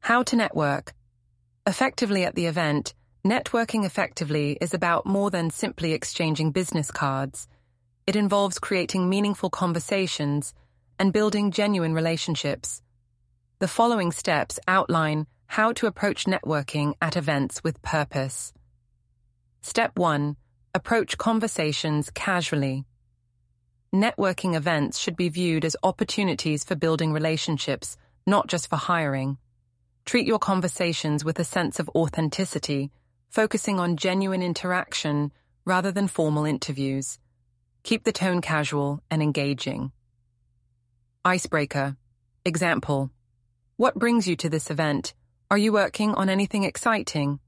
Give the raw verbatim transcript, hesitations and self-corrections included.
How to network. Effectively at the event, networking effectively is about more than simply exchanging business cards. It involves creating meaningful conversations and building genuine relationships. The following steps outline how to approach networking at events with purpose. Step one. Approach conversations casually. Networking events should be viewed as opportunities for building relationships, not just for hiring. Treat your conversations with a sense of authenticity, focusing on genuine interaction rather than formal interviews. Keep the tone casual and engaging. Icebreaker. Example. What brings you to this event? Are you working on anything exciting?